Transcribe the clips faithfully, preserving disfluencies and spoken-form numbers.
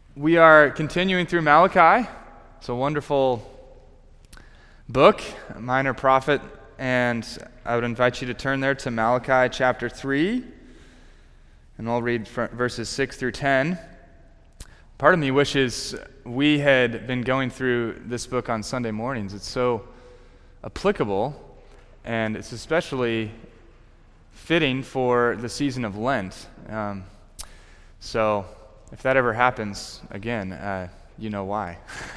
We are continuing through Malachi. It's a wonderful book, a minor prophet, and I would invite you to turn there to Malachi chapter three, and I'll read verses six through ten. Part of me wishes we had been going through this book on Sunday mornings. It's so applicable, and it's especially fitting for the season of Lent. Um, so... If that ever happens again, uh, you know why.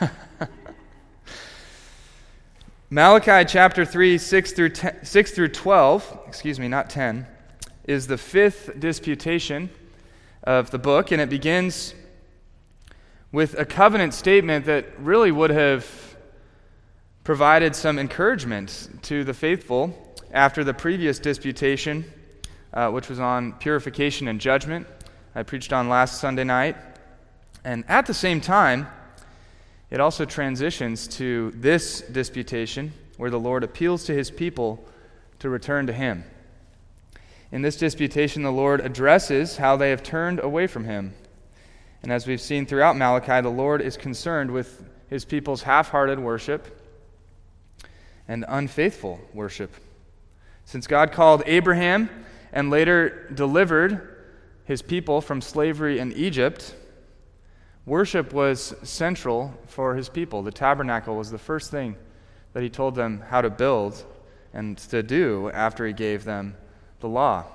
Malachi chapter three, six through ten, six through twelve, excuse me, not ten, is the fifth disputation of the book, and it begins with a covenant statement that really would have provided some encouragement to the faithful after the previous disputation, uh, which was on purification and judgment. I preached on last Sunday night. And at the same time, it also transitions to this disputation where the Lord appeals to his people to return to him. In this disputation, the Lord addresses how they have turned away from him. And as we've seen throughout Malachi, the Lord is concerned with his people's half-hearted worship and unfaithful worship. Since God called Abraham and later delivered his people from slavery in Egypt, worship was central for his people. The tabernacle was the first thing that he told them how to build and to do after he gave them the law.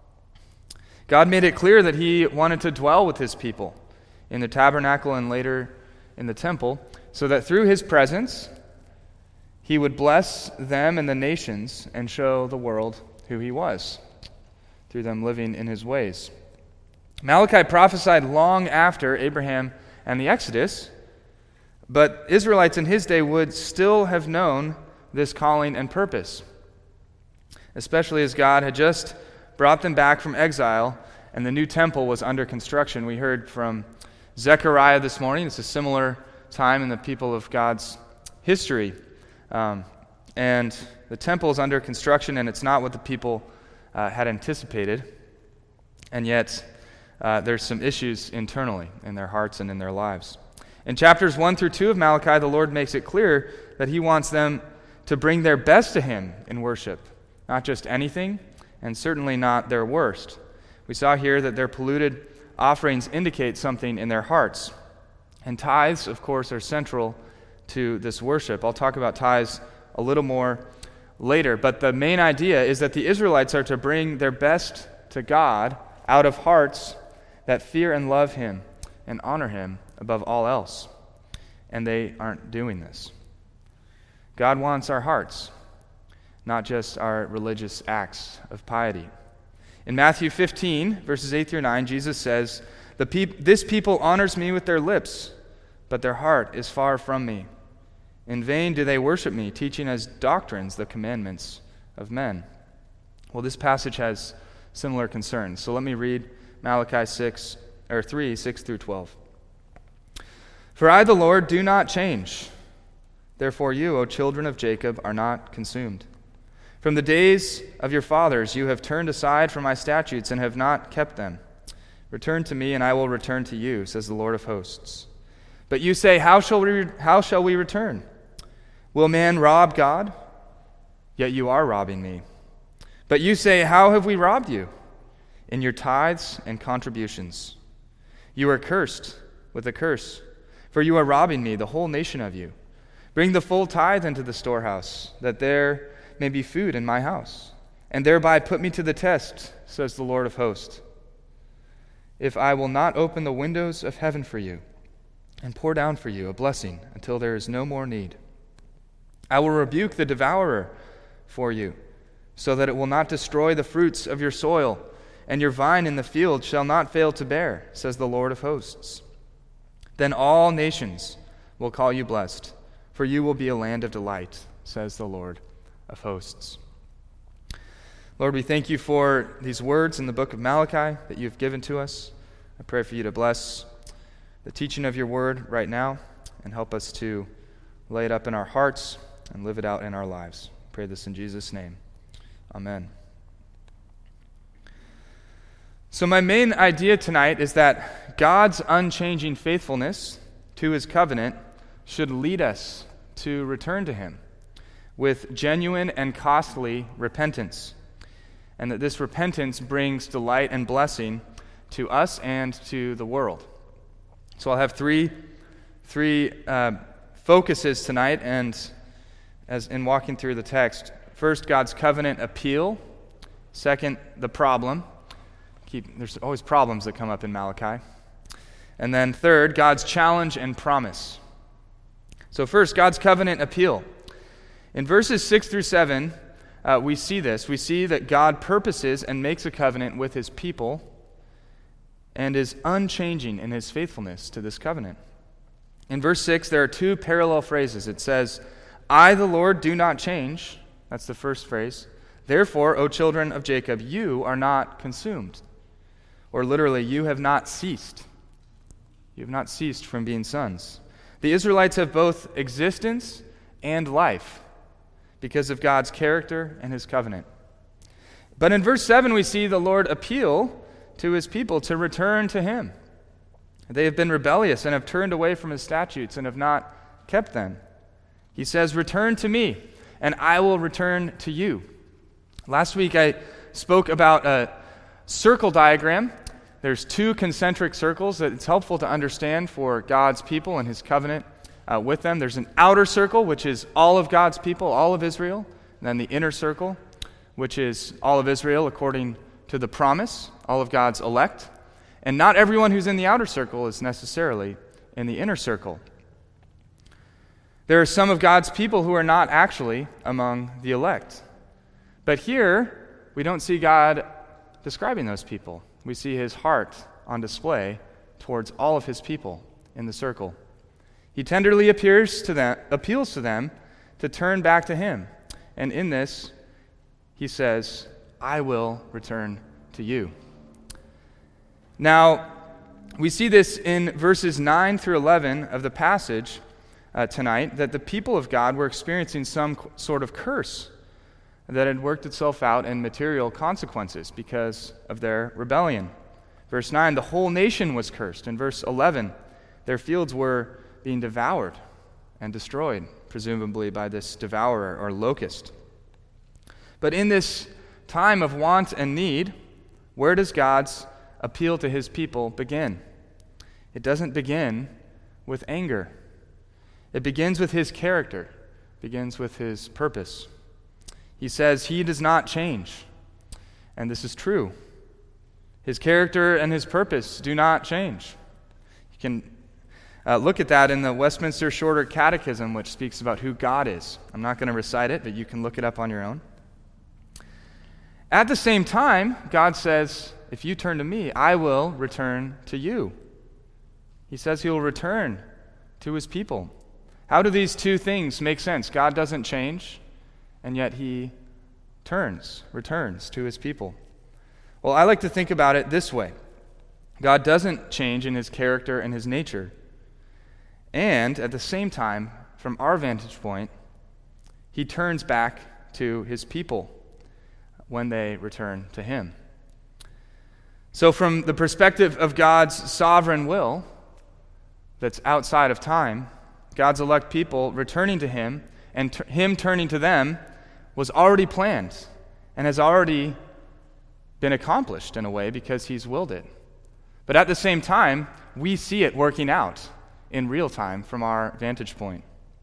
God made it clear that he wanted to dwell with his people in the tabernacle and later in the temple, so that through his presence he would bless them and the nations and show the world who he was, through them living in his ways. Malachi prophesied long after Abraham and the Exodus, but Israelites in his day would still have known this calling and purpose, especially as God had just brought them back from exile and the new temple was under construction. We heard from Zechariah this morning. It's a similar time in the people of God's history. Um, and the temple is under construction, and it's not what the people uh, had anticipated, and yet Uh, there's some issues internally in their hearts and in their lives. In chapters one through two of Malachi, the Lord makes it clear that he wants them to bring their best to him in worship, not just anything, and certainly not their worst. We saw here that their polluted offerings indicate something in their hearts. And tithes, of course, are central to this worship. I'll talk about tithes a little more later, but the main idea is that the Israelites are to bring their best to God out of hearts that fear and love him and honor him above all else. And they aren't doing this. God wants our hearts, not just our religious acts of piety. In Matthew fifteen, verses eight through nine, Jesus says, "The peop- This people honors me with their lips, but their heart is far from me. In vain do they worship me, teaching as doctrines the commandments of men." Well, this passage has similar concerns. So let me read Malachi six or three, six through twelve. "For I, the Lord, do not change. Therefore you, O children of Jacob, are not consumed. From the days of your fathers you have turned aside from my statutes and have not kept them. Return to me, and I will return to you, says the Lord of hosts. But you say, how shall we, how shall we return? Will man rob God? Yet you are robbing me. But you say, how have we robbed you? In your tithes and contributions. You are cursed with a curse, for you are robbing me, the whole nation of you. Bring the full tithe into the storehouse, that there may be food in my house, and thereby put me to the test, says the Lord of hosts. If I will not open the windows of heaven for you, and pour down for you a blessing until there is no more need. I will rebuke the devourer for you, so that it will not destroy the fruits of your soil, and your vine in the field shall not fail to bear, says the Lord of hosts. Then all nations will call you blessed, for you will be a land of delight, says the Lord of hosts." Lord, we thank you for these words in the book of Malachi that you've given to us. I pray for you to bless the teaching of your word right now and help us to lay it up in our hearts and live it out in our lives. I pray this in Jesus' name. Amen. So my main idea tonight is that God's unchanging faithfulness to his covenant should lead us to return to him with genuine and costly repentance, and that this repentance brings delight and blessing to us and to the world. So I'll have three, three uh, focuses tonight, and as in walking through the text. First, God's covenant appeal. Second, the problem. Keep, there's always problems that come up in Malachi. And then third, God's challenge and promise. So first, God's covenant appeal. In verses six through seven, uh, we see this. We see that God purposes and makes a covenant with his people and is unchanging in his faithfulness to this covenant. In verse six, there are two parallel phrases. It says, I, the Lord, do not change. That's the first phrase. Therefore, O children of Jacob, you are not consumed. Or literally, you have not ceased. You have not ceased from being sons. The Israelites have both existence and life because of God's character and his covenant. But in verse seven, we see the Lord appeal to his people to return to him. They have been rebellious and have turned away from his statutes and have not kept them. He says, return to me, and I will return to you. Last week I spoke about a circle diagram. There's two concentric circles that it's helpful to understand for God's people and his covenant uh, with them. There's an outer circle, which is all of God's people, all of Israel, and then the inner circle, which is all of Israel according to the promise, all of God's elect. And not everyone who's in the outer circle is necessarily in the inner circle. There are some of God's people who are not actually among the elect. But here, we don't see God describing those people. We see his heart on display towards all of his people in the circle. He tenderly appears to them, appeals to them to turn back to him. And in this, he says, I will return to you. Now, we see this in verses nine through eleven of the passage uh, tonight, that the people of God were experiencing some sort of curse that had worked itself out in material consequences because of their rebellion. Verse nine, the whole nation was cursed. In verse eleven, their fields were being devoured and destroyed, presumably by this devourer or locust. But in this time of want and need, where does God's appeal to his people begin? It doesn't begin with anger. It begins with his character. It begins with his purpose. He says he does not change. And this is true. His character and his purpose do not change. You can uh, look at that in the Westminster Shorter Catechism, which speaks about who God is. I'm not going to recite it, but you can look it up on your own. At the same time, God says, if you turn to me, I will return to you. He says he will return to his people. How do these two things make sense? God doesn't change, and yet he turns, returns to his people. Well, I like to think about it this way. God doesn't change in his character and his nature. And at the same time, from our vantage point, he turns back to his people when they return to him. So from the perspective of God's sovereign will that's outside of time, God's elect people returning to him and t- him turning to them was already planned and has already been accomplished in a way because he's willed it. But at the same time, we see it working out in real time from our vantage point.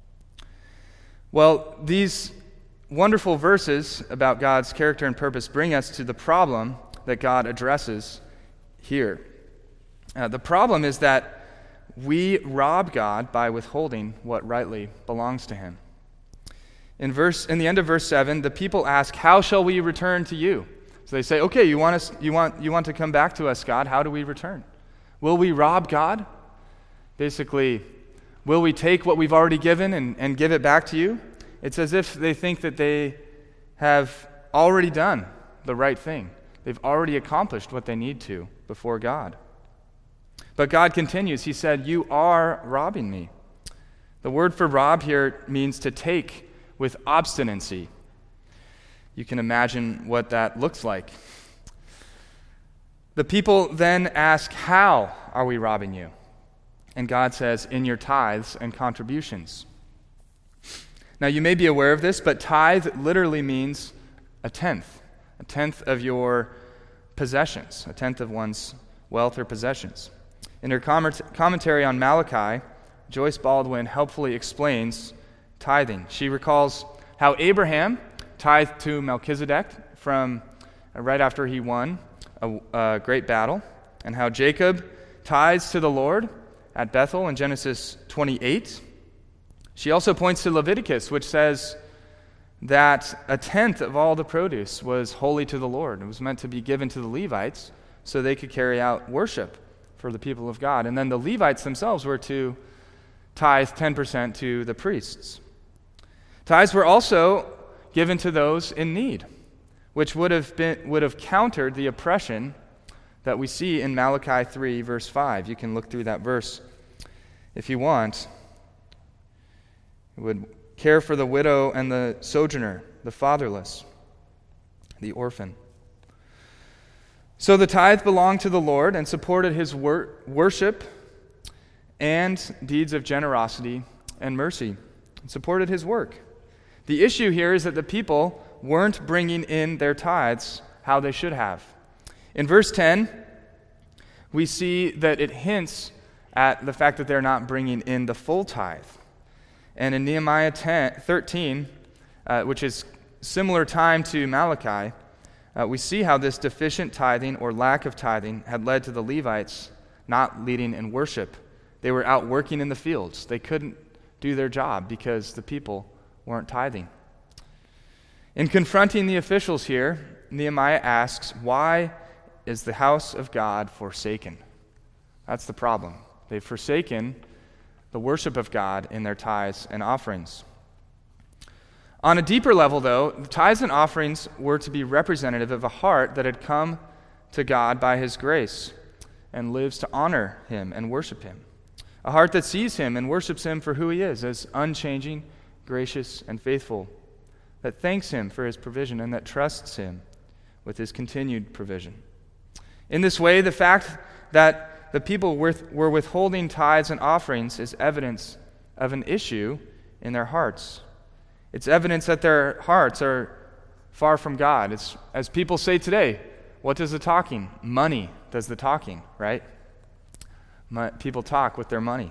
Well, these wonderful verses about God's character and purpose bring us to the problem that God addresses here. Uh, the problem is that we rob God by withholding what rightly belongs to him. In verse, in the end of verse seven, the people ask, how shall we return to you? So they say, okay, you want us, you want, you want to come back to us, God. How do we return? Will we rob God? Basically, will we take what we've already given and, and give it back to you? It's as if they think that they have already done the right thing. They've already accomplished what they need to before God. But God continues. He said, you are robbing me. The word for rob here means to take with obstinacy. You can imagine what that looks like. The people then ask, how are we robbing you? And God says, in your tithes and contributions. Now, you may be aware of this, but tithe literally means a tenth, a tenth of your possessions, a tenth of one's wealth or possessions. In her commentary on Malachi, Joyce Baldwin helpfully explains tithing. She recalls how Abraham tithed to Melchizedek from uh, right after he won a, a great battle, and how Jacob tithes to the Lord at Bethel in Genesis twenty-eight. She also points to Leviticus, which says that a tenth of all the produce was holy to the Lord. It was meant to be given to the Levites so they could carry out worship for the people of God. And then the Levites themselves were to tithe ten percent to the priests. Tithes were also given to those in need, which would have been would have countered the oppression that we see in Malachi three, verse five. You can look through that verse if you want. It would care for the widow and the sojourner, the fatherless, the orphan. So the tithe belonged to the Lord and supported his wor- worship and deeds of generosity and mercy. It supported his work. The issue here is that the people weren't bringing in their tithes how they should have. In verse ten, we see that it hints at the fact that they're not bringing in the full tithe. And in Nehemiah ten, thirteen, uh, which is similar time to Malachi, uh, we see how this deficient tithing or lack of tithing had led to the Levites not leading in worship. They were out working in the fields. They couldn't do their job because the people weren't tithing. In confronting the officials here, Nehemiah asks, why is the house of God forsaken? That's the problem. They've forsaken the worship of God in their tithes and offerings. On a deeper level, though, the tithes and offerings were to be representative of a heart that had come to God by his grace and lives to honor him and worship him. A heart that sees him and worships him for who he is, as unchanging, gracious, and faithful, that thanks him for his provision and that trusts him with his continued provision. In this way, the fact that the people were withholding tithes and offerings is evidence of an issue in their hearts. It's evidence that their hearts are far from God. It's, as people say today, what does the talking? Money does the talking, right? People talk with their money.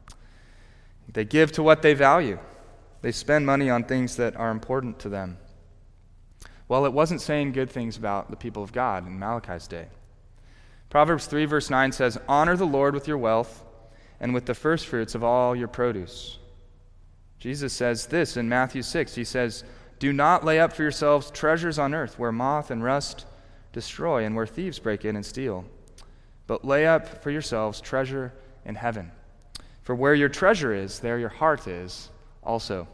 They give to what they value. They spend money on things that are important to them. Well, it wasn't saying good things about the people of God in Malachi's day. Proverbs three, verse nine says, honor the Lord with your wealth and with the firstfruits of all your produce. Jesus says this in Matthew six. He says, do not lay up for yourselves treasures on earth where moth and rust destroy and where thieves break in and steal. But lay up for yourselves treasure in heaven. For where your treasure is, there your heart is also.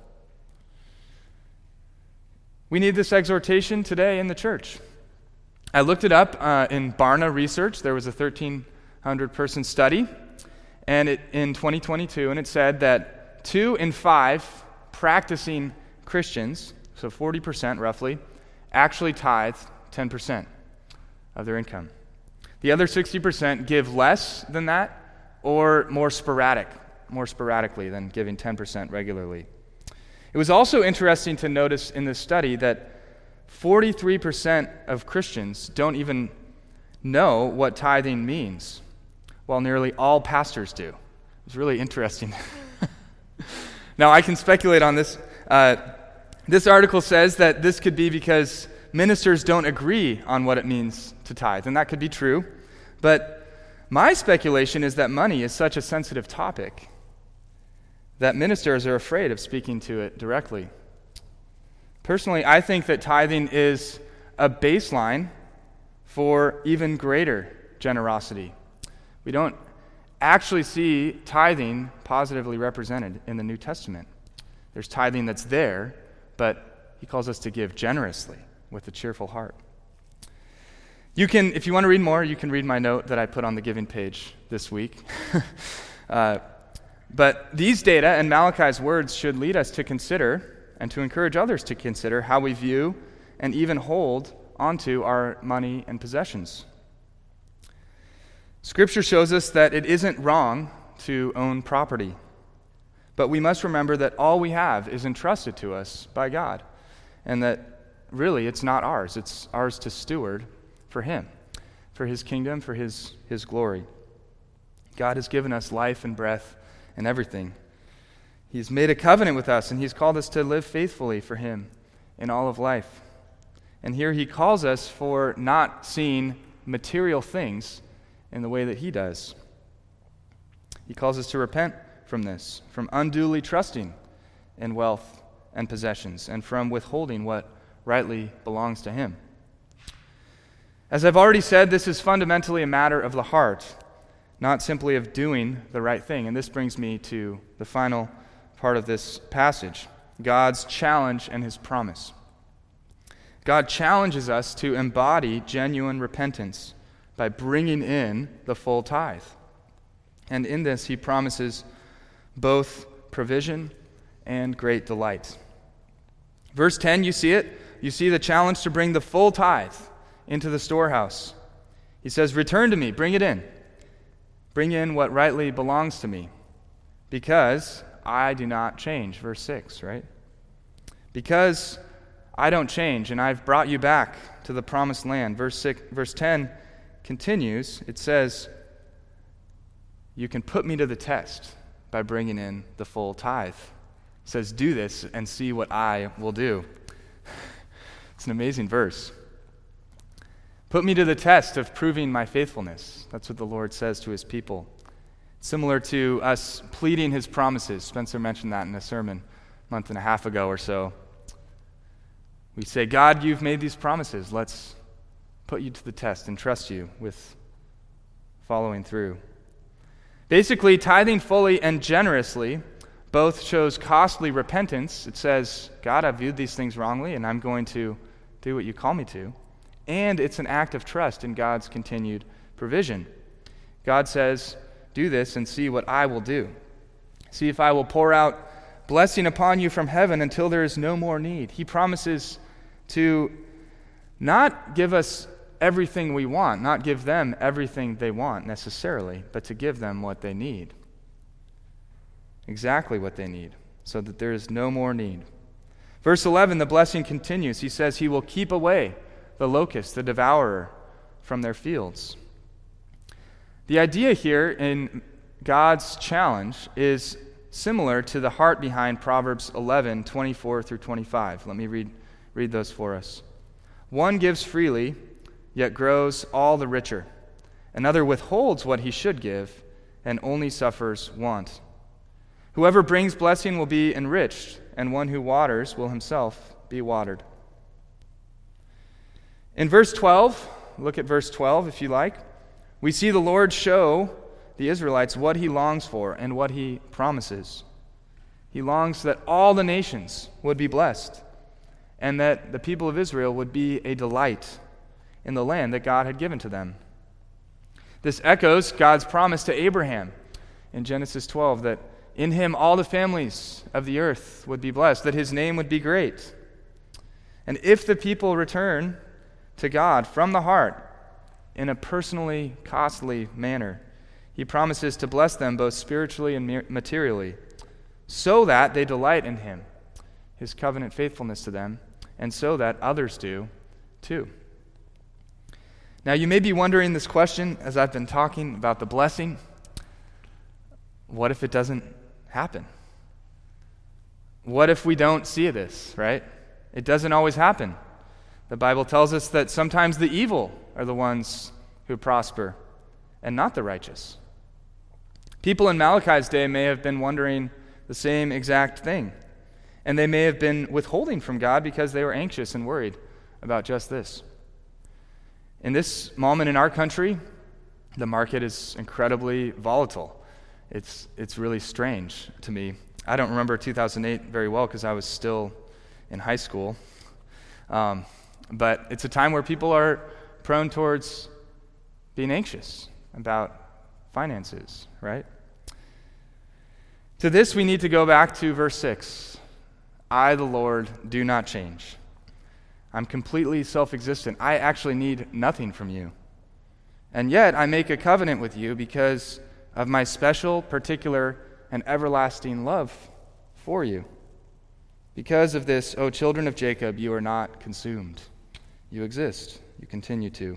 We need this exhortation today in the church. I looked it up uh, in Barna Research. There was a thirteen hundred person study and it, in twenty twenty-two, and it said that two in five practicing Christians, so forty percent roughly, actually tithe ten percent of their income. The other sixty percent give less than that or more sporadic, more sporadically than giving ten percent regularly. It was also interesting to notice in this study that forty-three percent of Christians don't even know what tithing means, while nearly all pastors do. It's really interesting. Now, I can speculate on this. Uh, this article says that this could be because ministers don't agree on what it means to tithe, and that could be true. But my speculation is that money is such a sensitive topic that ministers are afraid of speaking to it directly. Personally, I think that tithing is a baseline for even greater generosity. We don't actually see tithing positively represented in the New Testament. There's tithing that's there, but he calls us to give generously with a cheerful heart. You can, if you want to read more, you can read my note that I put on the giving page this week. uh, but these data and Malachi's words should lead us to consider and to encourage others to consider how we view and even hold onto our money and possessions. Scripture shows us that it isn't wrong to own property, but we must remember that all we have is entrusted to us by God, and that really it's not ours. It's ours to steward for Him, for His kingdom, for His, His glory. God has given us life and breath and everything. He's made a covenant with us, and He's called us to live faithfully for Him in all of life. And here He calls us for not seeing material things in the way that He does. He calls us to repent from this, from unduly trusting in wealth and possessions, and from withholding what rightly belongs to Him. As I've already said, this is fundamentally a matter of the heart, not simply of doing the right thing. And this brings me to the final part of this passage, God's challenge and His promise. God challenges us to embody genuine repentance by bringing in the full tithe. And in this, He promises both provision and great delight. Verse ten, you see it? You see the challenge to bring the full tithe into the storehouse. He says, return to me, bring it in. Bring in what rightly belongs to me, because I do not change. Verse six, right? Because I don't change, and I've brought you back to the promised land. Verse six, verse ten continues. It says, you can put me to the test by bringing in the full tithe. It says, do this and see what I will do. It's an amazing verse. Put me to the test of proving my faithfulness. That's what the Lord says to His people. Similar to us pleading His promises. Spencer mentioned that in a sermon a month and a half ago or so. We say, God, you've made these promises. Let's put you to the test and trust you with following through. Basically, tithing fully and generously both shows costly repentance. It says, God, I've viewed these things wrongly, and I'm going to do what you call me to. And it's an act of trust in God's continued provision. God says, do this and see what I will do. See if I will pour out blessing upon you from heaven until there is no more need. He promises to not give us everything we want, not give them everything they want necessarily, but to give them what they need. Exactly what they need, so that there is no more need. Verse eleven, the blessing continues. He says He will keep away the locust, the devourer, from their fields. The idea here in God's challenge is similar to the heart behind Proverbs eleven, twenty-four through twenty-five. Let me read, read those for us. One gives freely, yet grows all the richer. Another withholds what he should give, and only suffers want. Whoever brings blessing will be enriched, and one who waters will himself be watered. In verse twelve, look at verse twelve if you like, we see the Lord show the Israelites what He longs for and what He promises. He longs that all the nations would be blessed, and that the people of Israel would be a delight in the land that God had given to them. This echoes God's promise to Abraham in Genesis twelve that in him all the families of the earth would be blessed, that his name would be great. And if the people return to God from the heart in a personally costly manner, He promises to bless them both spiritually and materially, so that they delight in Him, His covenant faithfulness to them, and so that others do too. Now you may be wondering this question as I've been talking about the blessing. What if it doesn't happen? What if we don't see this, right? It doesn't always happen. The Bible tells us that sometimes the evil are the ones who prosper and not the righteous. People in Malachi's day may have been wondering the same exact thing, and they may have been withholding from God because they were anxious and worried about just this. In this moment in our country, the market is incredibly volatile. It's it's really strange to me. I don't remember two thousand eight very well because I was still in high school. Um, but it's a time where people are prone towards being anxious about finances, right? To this, we need to go back to verse six. I, the Lord, do not change. I'm completely self-existent. I actually need nothing from you. And yet I make a covenant with you because of my special, particular, and everlasting love for you. Because of this, O children of Jacob, you are not consumed. You exist. You continue to.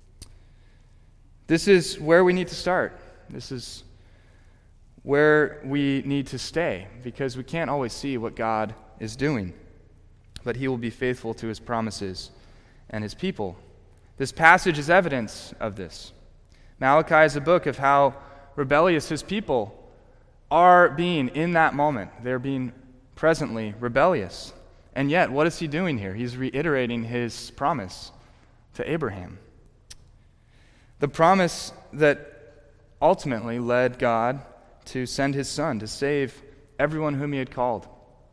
This is where we need to start. This is where we need to stay, because we can't always see what God is doing. But he will be faithful to his promises and his people. This passage is evidence of this. Malachi is a book of how rebellious his people are being in that moment. They're being presently rebellious. And yet, what is he doing here? He's reiterating his promise to Abraham. The promise that ultimately led God to send his son to save everyone whom he had called.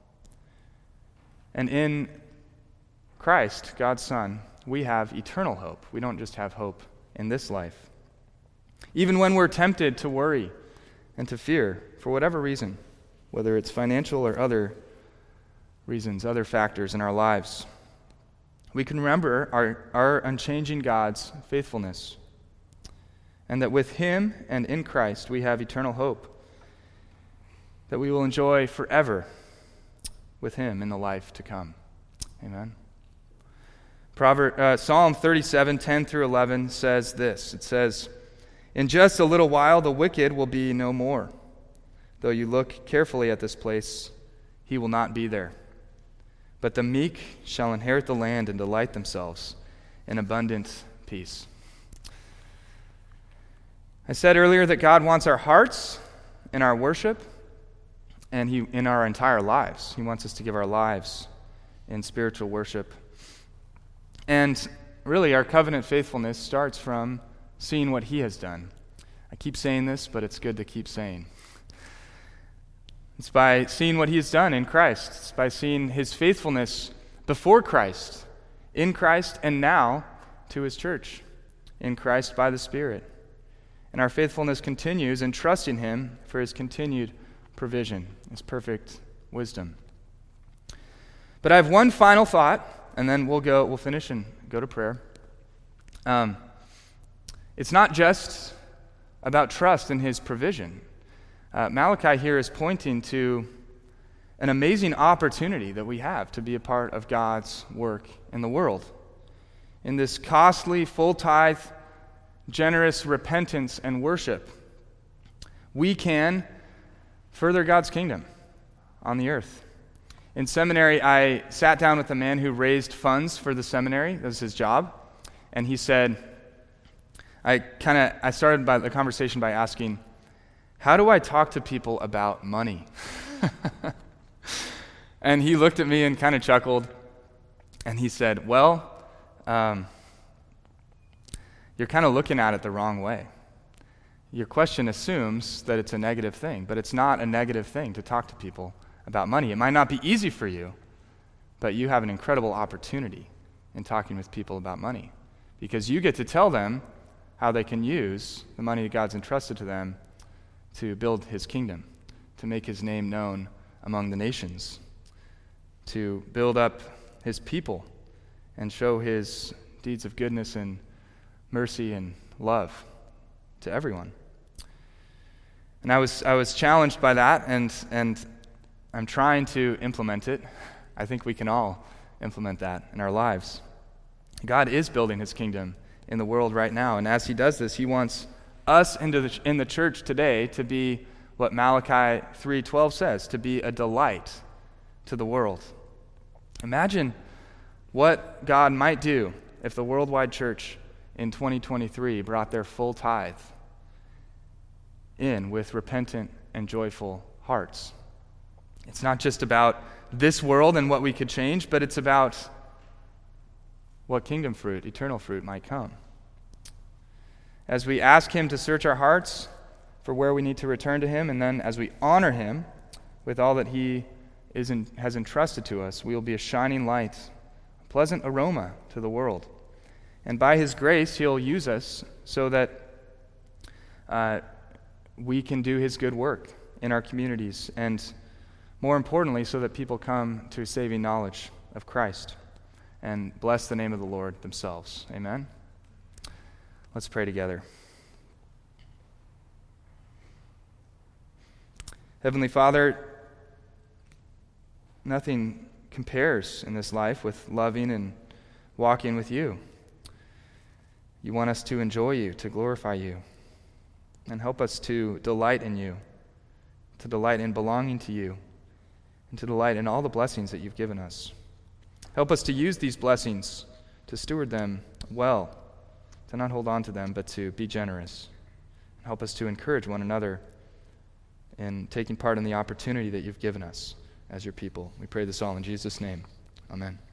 And in Christ, God's Son, we have eternal hope. We don't just have hope in this life. Even when we're tempted to worry and to fear for whatever reason, whether it's financial or other reasons, other factors in our lives, we can remember our, our unchanging God's faithfulness, and that with him and in Christ we have eternal hope that we will enjoy forever with him in the life to come. Amen. Proverb, uh, Psalm thirty-seven, ten through eleven says this. It says, "In just a little while the wicked will be no more. Though you look carefully at this place, he will not be there. But the meek shall inherit the land and delight themselves in abundant peace." I said earlier that God wants our hearts in our worship and he in our entire lives. He wants us to give our lives in spiritual worship. And really, our covenant faithfulness starts from seeing what he has done. I keep saying this, but it's good to keep saying. It's by seeing what he has done in Christ. It's by seeing his faithfulness before Christ, in Christ, and now to his church, in Christ by the Spirit. And our faithfulness continues in trusting him for his continued provision, his perfect wisdom. But I have one final thought, and then we'll go. We'll finish and go to prayer. Um, it's not just about trust in his provision. Uh, Malachi here is pointing to an amazing opportunity that we have to be a part of God's work in the world. In this costly, full tithe, generous repentance and worship, we can further God's kingdom on the earth. In seminary, I sat down with a man who raised funds for the seminary. That was his job. And he said, I kind of, I started by the conversation by asking, how do I talk to people about money? And he looked at me and kind of chuckled. And he said, well, um, you're kind of looking at it the wrong way. Your question assumes that it's a negative thing, but it's not a negative thing to talk to people about money. It might not be easy for you, but you have an incredible opportunity in talking with people about money, because you get to tell them how they can use the money that God's entrusted to them to build his kingdom, to make his name known among the nations, to build up his people and show his deeds of goodness and mercy and love to everyone. And I was I was challenged by that, and and I'm trying to implement it. I think we can all implement that in our lives. God is building his kingdom in the world right now, and as he does this, he wants us into the, in the church today to be what Malachi three twelve says, to be a delight to the world. Imagine what God might do if the worldwide church in twenty twenty-three brought their full tithe in with repentant and joyful hearts. It's not just about this world and what we could change, but it's about what kingdom fruit, eternal fruit might come. As we ask him to search our hearts for where we need to return to him, and then as we honor him with all that he is in, has entrusted to us, we will be a shining light, a pleasant aroma to the world. And by his grace, he'll use us so that uh, we can do his good work in our communities, and more importantly, so that people come to saving knowledge of Christ and bless the name of the Lord themselves. Amen? Let's pray together. Heavenly Father, nothing compares in this life with loving and walking with you. You want us to enjoy you, to glorify you, and help us to delight in you, to delight in belonging to you, and to delight in all the blessings that you've given us. Help us to use these blessings, to steward them well, to not hold on to them, but to be generous. Help us to encourage one another in taking part in the opportunity that you've given us as your people. We pray this all in Jesus' name. Amen.